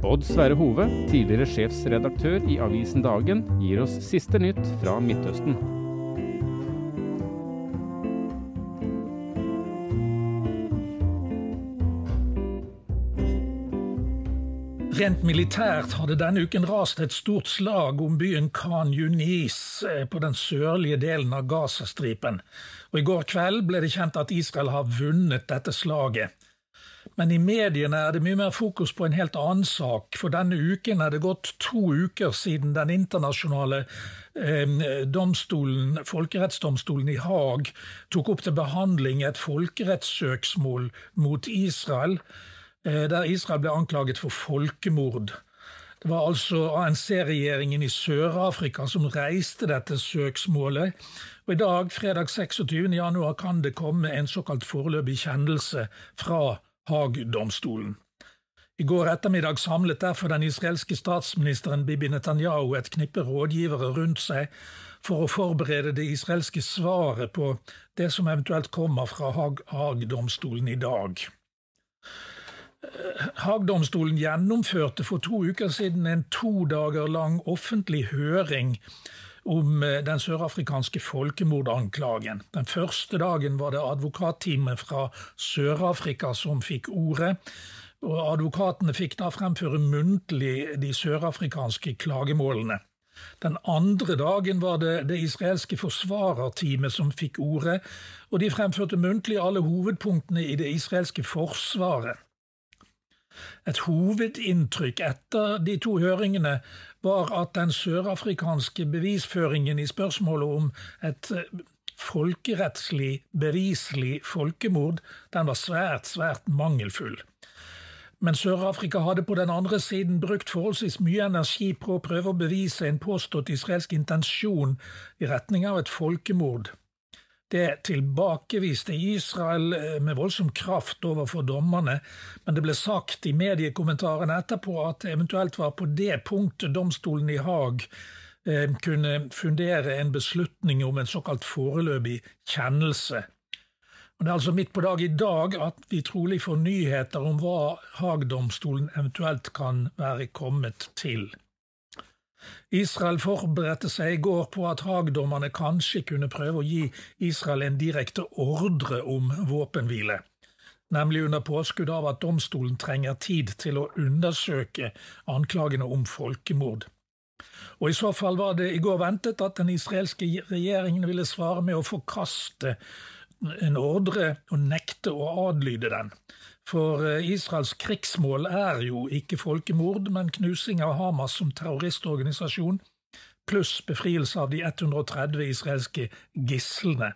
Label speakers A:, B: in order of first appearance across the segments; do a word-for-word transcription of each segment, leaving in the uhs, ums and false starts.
A: Odd Sverre Hove, tidligere sjefsredaktør i avisen Dagen, gir oss siste nytt fra Midtøsten.
B: Rent militært hadde denne uken rast et stort slag om byen Khan Yunis på den sørlige delen av Gazastripen. Og i går kveld ble det kjent at Israel har vunnet dette slaget. Men i mediene er det mye mer fokus på en helt annen sak, for denne uken er det gått to uker siden den internasjonale eh, domstolen, folkerettsdomstolen i Haag, tok opp til behandling et folkerettssøksmål mot Israel, der Israel ble anklaget for folkemord. Det var altså A N C-regjeringen i Sør-Afrika som reiste dette søksmålet, og i dag, fredag seksogtyvende januar, kan det komme en såkalt foreløpig kjennelse fra Haag-domstolen. I går ettermiddag samlet derfor den israelske statsministeren Bibi Netanyahu et knippe rådgivere rundt seg for å forberede det israelske svaret på det som eventuelt kommer fra Haag-domstolen i dag. Haag-domstolen gjennomførte for to uker siden en to dager lang offentlig høring om den sørafrikanske folkemordanklagen. Den første dagen var det advokatteamet fra Sør-Afrika som fikk ordet, og advokatene fikk da fremføre muntlig de sørafrikanske klagemålene. Den andre dagen var det det israelske forsvarerteamet som fikk ordet, og de fremførte muntlig alle hovedpunktene i det israelske forsvaret. Et hovedinntrykk etter de to høringene var at den sørafrikanske bevisføringen i spørsmålet om et folkerettslig, beviselig folkemord, den var svært, svært mangelfull. Men Sør-Afrika hadde på den andre siden brukt forholdsvis mye energi på å prøve å bevise en påstått israelsk intensjon i retning av et folkemord. Det tilbakeviste Israel med voldsom kraft overfor dommerne, men det ble sagt i mediekommentarene etterpå at det eventuelt var på det punktet domstolen i Haag eh, kunne fundere en beslutning om en såkalt foreløpig kjennelse. Og det er altså midt på dag i dag at vi trolig får nyheter om hva Haag-domstolen eventuelt kan være kommet til. Israel forberedte seg i går på at Haag-dommerne kanskje kunne prøve å gi Israel en direkte ordre om våpenhvile, nemlig under påskudd av at domstolen trenger tid til å undersøke anklagene om folkemord. Og i så fall var det i går ventet at den israelske regjeringen ville svare med å forkaste en ordre og nekte å adlyde den. For Israels krigsmål er jo ikke folkemord, men knusing av Hamas som terroristorganisasjon, pluss befrielse av de hundre og tretti israelske gisslene.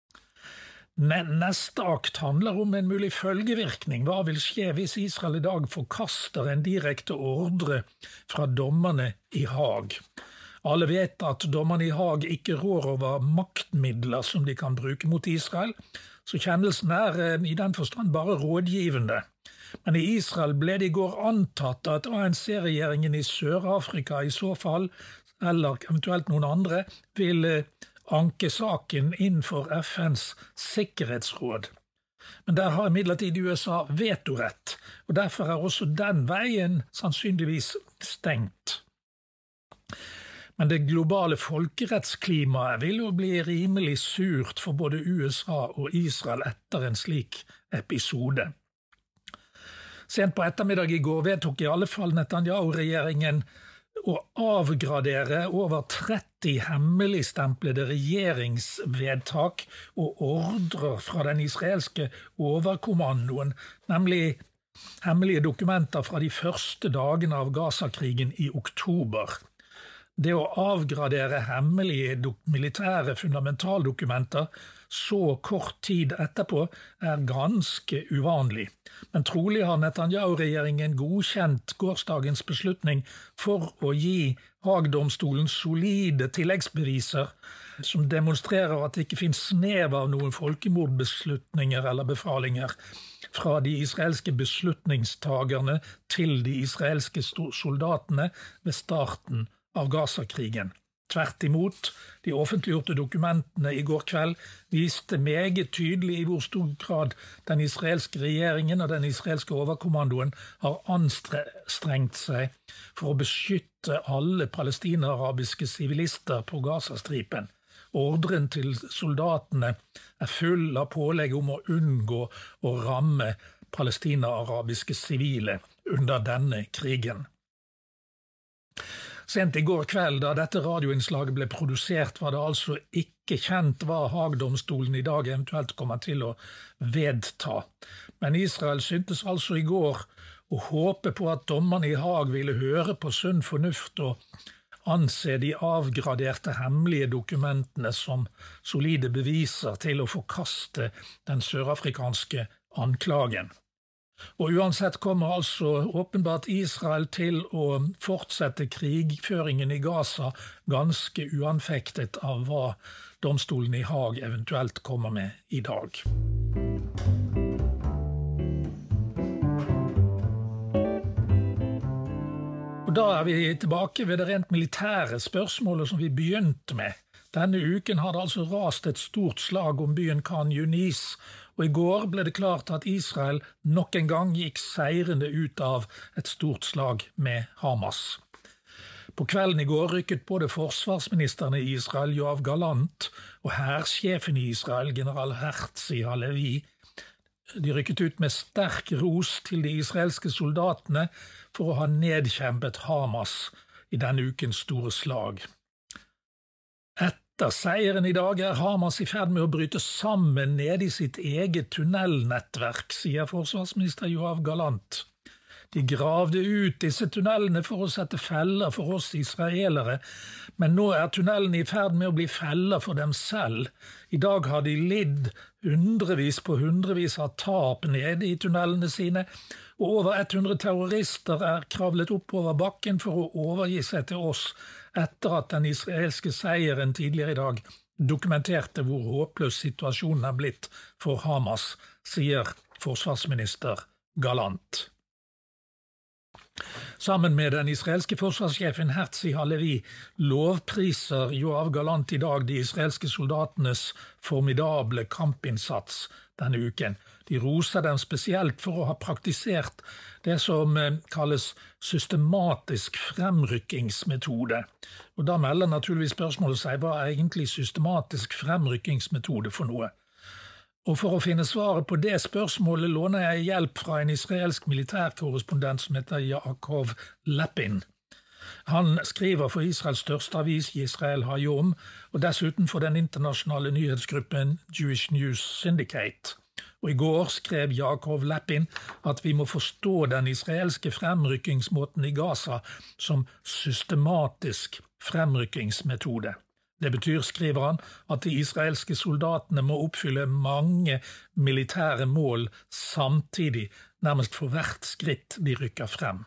B: Neste akt handler om en mulig følgevirkning. Hva vil skje hvis Israel i dag forkaster en direkte ordre fra dommerne i Haag? Alle vet at dommerne i Haag ikke rår over maktmidler som de kan bruke mot Israel, så kjennelsen er i den forstand bare rådgivende. Men i Israel ble det i går antatt at A N C-regjeringen i Sør-Afrika i så fall, eller eventuelt noen andre, vil anke saken innenfor F N's sikkerhetsråd. Men der har imidlertid U S A vetorett, og derfor er også den veien sannsynligvis stengt. Men det globale folkerettsklimaet vil jo bli rimelig surt for både U S A og Israel etter en slik episode. Sent på ettermiddag i går vedtok i alle fall Netanyahu-regjeringen å avgradere over tretti hemmeligstemplede regjeringsvedtak og ordrer fra den israelske overkommandoen, nemlig hemmelige dokumenter fra de første dagene av Gaza-krigen i oktober. Det å avgradere hemmelige militære fundamentaldokumenter så kort tid etterpå er ganske uvanlig. Men trolig har Netanyahu-regjeringen godkjent gårsdagens beslutning for å gi Haag-domstolen solide tilleggsbeviser som demonstrerer at det ikke finnes snev av noen folkemordbeslutninger eller befalinger fra de israelske beslutningstagerne til de israelske soldatene ved starten av Gaza-krigen. Tvert imot, de offentliggjorte dokumentene i går kveld viste meget tydelig i hvor stor grad den israelske regjeringen og den israelske overkommandoen har anstrengt seg for å beskytte alle palestina-arabiske sivilister på Gazastripen. Ordren til soldatene er full av pålegg om å unngå å ramme palestina-arabiske sivile under denne krigen. Sent i går kveld, da dette radioinnslaget ble produsert, var det altså ikke kjent hva Haag-domstolen i dag eventuelt kommer til å vedta. Men Israel syntes altså i går å håpe på at dommerne i Haag ville høre på sunn fornuft og anse de avgraderte hemmelige dokumentene som solide beviser til å forkaste den sørafrikanske anklagen. Og uansett kommer altså åpenbart Israel til å fortsette krigføringen i Gaza ganske uanfektet av hva domstolen i Haag eventuelt kommer med i dag. Og da er vi tilbake ved det rent militære spørsmålet som vi begynte med. Denne uken har det altså rast et stort slag om byen Khan Yunis, og i går ble det klart at Israel nok en gang gikk seirende ut av et stort slag med Hamas. På kvelden i går rykket både forsvarsministeren i Israel, Yoav Gallant, og hærsjefen i Israel, general Herzi Halevi, de rykket ut med sterk ros til de israelske soldatene for å ha nedkjempet Hamas i denne ukens store slag. Etter seieren i dag er Hamas i ferd med å bryte sammen ned i sitt eget tunnelnettverk, sier forsvarsminister Yoav Gallant. De gravde ut disse tunnelene for å sette feller for oss israelere, men nå er tunnelene i ferd med å bli feller for dem selv. I dag har de lidd hundrevis på hundrevis av tap nede i tunnelene sine, og over hundre terrorister er kravlet opp over bakken for å overgi seg til oss etter at den israelske seieren tidligere i dag dokumenterte hvor håpløs situasjonen er blitt for Hamas, sier forsvarsminister Gallant. Sammen med den israelske forsvarssjefen Herzi Halevi lovpriser Yoav Gallant i dag de israelske soldatenes formidable kampinnsats denne uken. De roser dem spesielt for å ha praktisert det som kalles systematisk fremrykkingsmetode. Og da melder naturligvis spørsmålet seg, hva er egentlig systematisk fremrykkingsmetode for noe? Og for å finne svaret på det spørsmålet låner jeg hjelp fra en israelsk militærkorrespondent som heter Yaakov Lapin. Han skriver for Israels største avis, Yisrael Hayom, og dessuten for den internasjonale nyhetsgruppen Jewish News Syndicate. Og i går skrev Yaakov Lapin at vi må forstå den israelske fremrykkingsmåten i Gaza som systematisk fremrykkingsmetode. Det betyr, skriver han, at de israelske soldatene må oppfylle mange militære mål samtidig, nærmest for hvert skritt de rykker frem.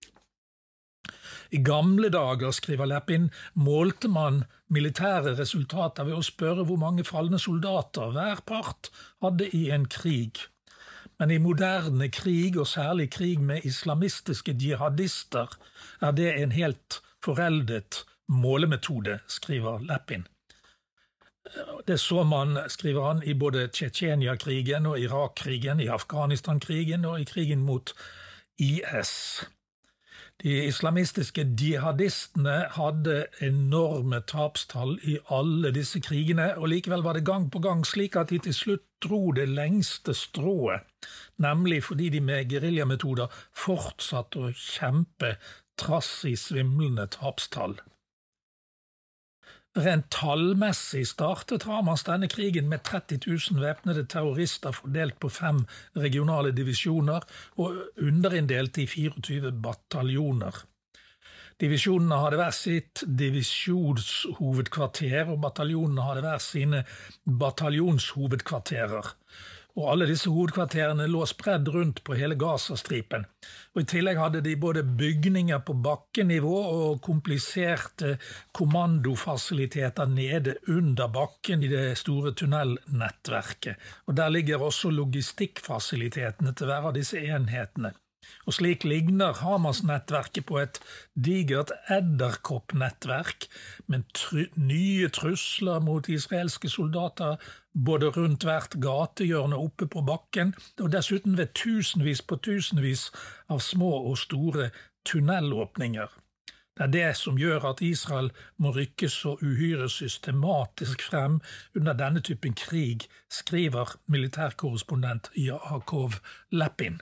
B: I gamle dager, skriver Lapin, målte man militære resultater ved å spørre hvor mange falne soldater hver part hadde i en krig. Men i moderne krig, og særlig krig med islamistiske jihadister, er det en helt foreldet målemetode, skriver Lapin. Det så man, skriver han, i både Tsjetsjenia-krigen og Irak-krigen, i Afghanistan-krigen og i krigen mot I S. De islamistiske jihadistene hadde enorme tapstall i alle disse krigene, og likevel var det gang på gang slik at de til slutt dro det lengste strået, nemlig fordi de med gueriljametoder fortsatte å kjempe trass i svimlende tapstall. Rent tallmessig startet Hamas denne krigen med tretti tusen væpnede terrorister fordelt på fem regionale divisjoner og underinndelt i tjuefire bataljoner. Divisjonene hadde hver sitt divisjonshovedkvarter, og bataljonene hadde hver sine bataljonshovedkvarterer. Og alle disse hovedkvarterene lå spredd rundt på hele Gazastripen. Og i tillegg hadde de både bygninger på bakkenivå og kompliserte kommandofasiliteter nede under bakken i det store tunnelnettverket. Og der ligger også logistikkfasilitetene til hver av disse enhetene. Og slik ligner Hamas-nettverket på et digert edderkoppnettverk med tru nye trusler mot israelske soldater både rundt hvert gatehjørne oppe på bakken, og dessuten ved tusenvis på tusenvis av små og store tunnelåpninger. Det er det som gjør at Israel må rykke så uhyre systematisk frem under denne typen krig, skriver militærkorrespondent Yaakov Lepin.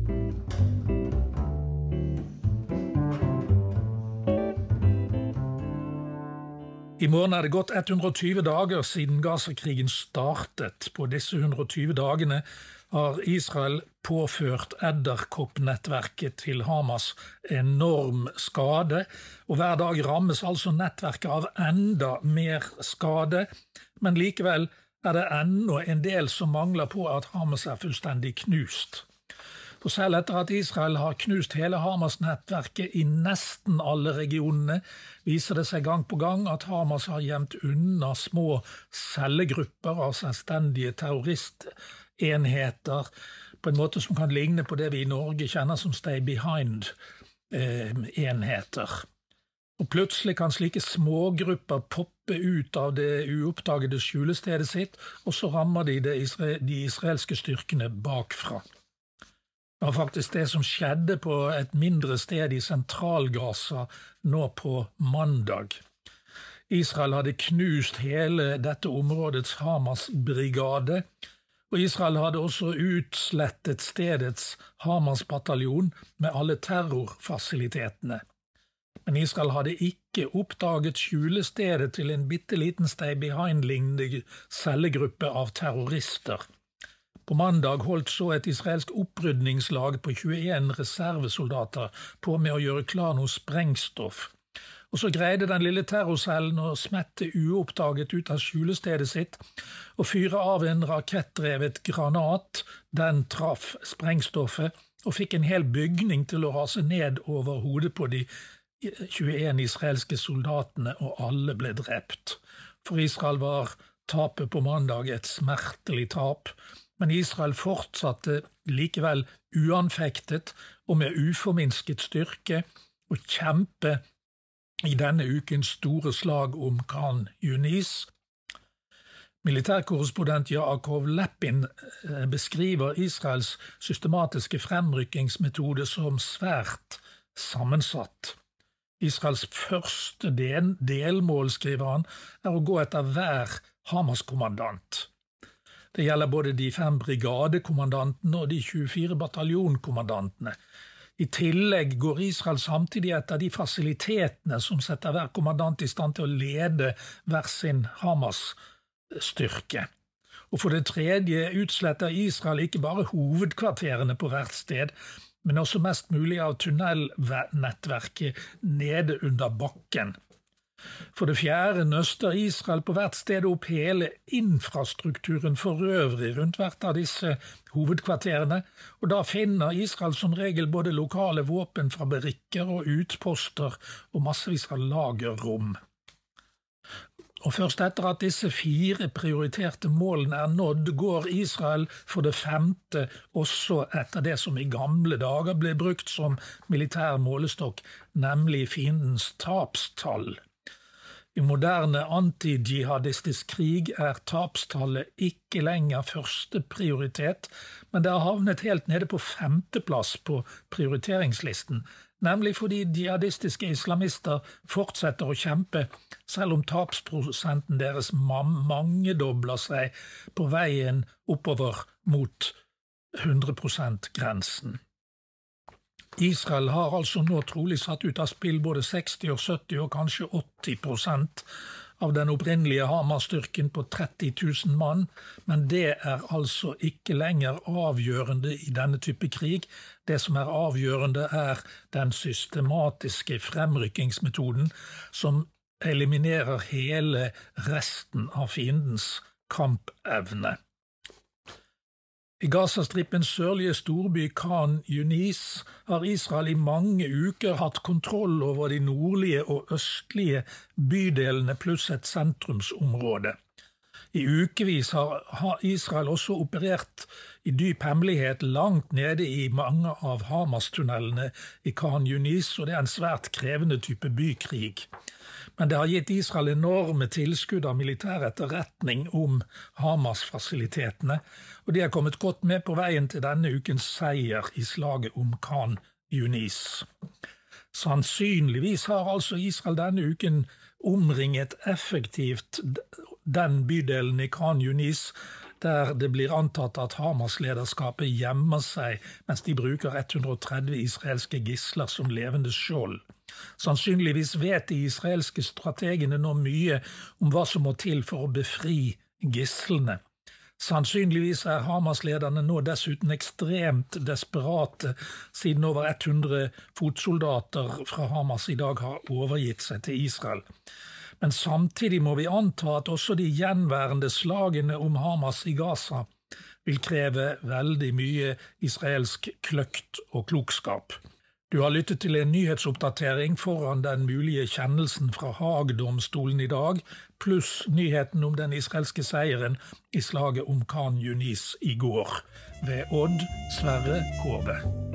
B: I morgen er det gått hundre og tjue dager siden Gaza-krigen startet. På disse hundre og tjue dagene har Israel påført edderkoppnettverket til Hamas enorm skade, og hver dag rammes altså nettverket av enda mer skade, men likevel er det enda en del som mangler på at Hamas er fullstendig knust. For selv etter at Israel har knust hele Hamas-nettverket i nesten alle regionene, viser det seg gang på gang at Hamas har gjemt unna små cellegrupper av selvstendige terroristenheter på en måte som kan ligne på det vi i Norge kjenner som stay behind-enheter. Og plutselig kan slike smågrupper poppe ut av det uoppdagede skjulestedet sitt, og så rammer de de israelske styrkene bakfra. Det var faktisk det som skjedde på et mindre sted i Sentral-Gaza nå på mandag. Israel hadde knust hele dette områdets Hamas-brigade, og Israel hadde også utslettet stedets Hamas-bataljon med alle terrorfasilitetene. Men Israel hadde ikke oppdaget skjulestedet til en bitteliten stay-behind-lignende cellegruppe av terrorister. På mandag holdt så et israelsk opprydningslag på tjueen reservesoldater på med å gjøre klar noe sprengstoff. Og så greide den lille terrorcellen å smette uoppdaget ut av skjulestedet sitt og fyre av en rakettdrevet granat. Den traff sprengstoffet og fikk en hel bygning til å rase ned over hodet på de tjueen israelske soldatene, og alle ble drept. For Israel var tapet på mandag et smertelig tap, men Israel fortsatte likevel uanfektet og med uforminsket styrke å kjempe i denne ukens store slag om Khan Yunis. Militærkorrespondent Yaakov Lepin beskriver Israels systematiske fremrykkingsmetode som svært sammensatt. Israels første del, delmål, skriver han, er å gå etter hver Hamas-kommandant. Det gjelder både de fem brigadekommandantene og de tjuefire bataljonkommandantene. I tillegg går Israel samtidig etter de fasilitetene som setter hver kommandant i stand til å lede hver sin Hamas-styrke. Og for det tredje utsletter Israel ikke bare hovedkvarterene på hvert sted, men også mest mulig av tunnelnettverket nede under bakken. For det fjerde nøster Israel på hvert sted opp hele infrastrukturen for øvrig rundt hvert av disse hovedkvarterene, og da finner Israel som regel både lokale våpenfabrikker og utposter og massevis av lagerrom. Og først etter at disse fire prioriterte målene er nådd, går Israel for det femte også etter det som i gamle dager ble brukt som militær målestokk, nemlig fiendens tapstall. I moderne anti-jihadistisk krig er tapstallet ikke lenger første prioritet, men det har havnet helt nede på femteplass på prioriteringslisten, nemlig fordi jihadistiske islamister fortsetter å kjempe, selv om tapsprosenten deres mangedobler seg på veien oppover mot hundre prosent-grensen. Israel har altså nå trolig satt ut av spill både seksti og sytti og kanskje åtti prosent av den opprinnelige Hamas-styrken på tretti tusen mann, men det er altså ikke lenger avgjørende i denne type krig. Det som er avgjørende er den systematiske fremrykkingsmetoden som eliminerer hele resten av fiendens kampevne. I Gazastripens sørlige storby Khan Yunis har Israel i mange uker hatt kontroll over de nordlige og østlige bydelene pluss et sentrumsområde. I ukevis har Israel også operert i dyp hemmelighet langt nede i mange av Hamas-tunnelene i Khan Yunis, og det er en svært krevende type bykrig. Men det har gitt Israel enorme tilskudd av militær etterretning om Hamas-fasilitetene, og de har kommet godt med på veien til denne ukens seier i slaget om Khan Yunis. Sannsynligvis har altså Israel denne uken omringet effektivt den bydelen i Khan Yunis, der det blir antatt at Hamas-lederskapet gjemmer seg mens de bruker hundre og tretti israelske gisler som levende skjold. Sannsynligvis vet de israelske strategene nå mye om hva som må til for å befri gislene. Sannsynligvis er Hamas-lederne nå dessuten ekstremt desperate, siden over hundre fotsoldater fra Hamas i dag har overgitt seg til Israel. Men samtidig må vi anta at også de gjenværende slagene om Hamas i Gaza vil kreve veldig mye israelsk kløkt og klokskap. Du har lyttet til en nyhetsoppdatering foran den mulige kjennelsen fra Haag-domstolen i dag, pluss nyheten om den israelske seieren i slaget om Khan Yunis i går, ved Odd Sverre Hove.